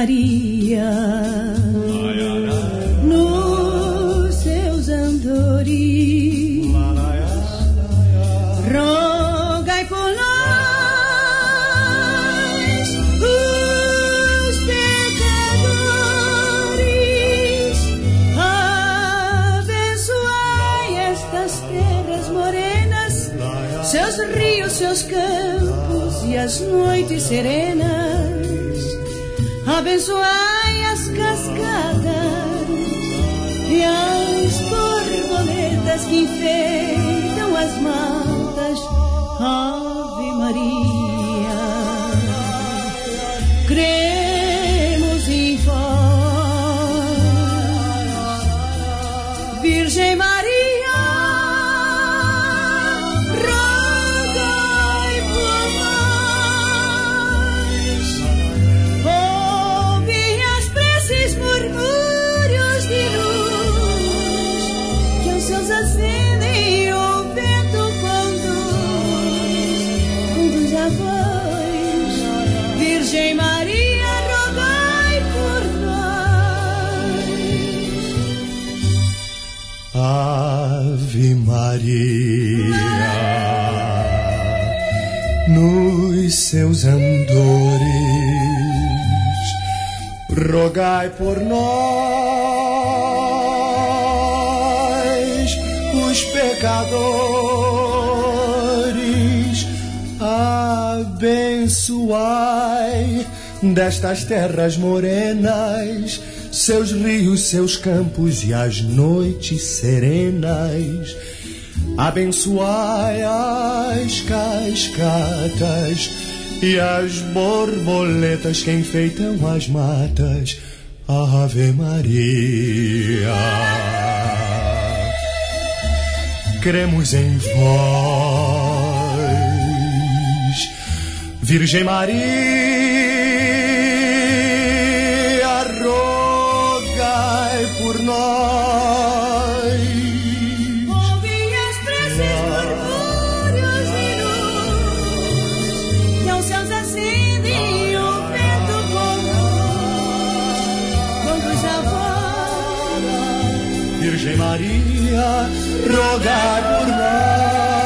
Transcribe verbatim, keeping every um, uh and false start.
Maria, nos seus andores, rogai por nós, os pecadores, abençoai estas terras morenas, seus rios, seus campos e as noites serenas. Abençoai as cascadas e as borboletas que enfeitam as matas. Ave Maria, cremos em vós, Virgem Maria. Virgem Maria, rogai por nós. Ave Maria, nos seus andores, rogai por nós, os pecadores. Abençoai destas terras morenas, seus rios, seus campos e as noites serenas. Abençoai as cascatas e as borboletas que enfeitam as matas. Ave Maria, cremos em vós, Virgem Maria, rogai por nós. Ouvi as preces, murmúrios de luz, que aos céus acendem o vento conduz. Conduz a voz, Virgem Maria, rogai por nós.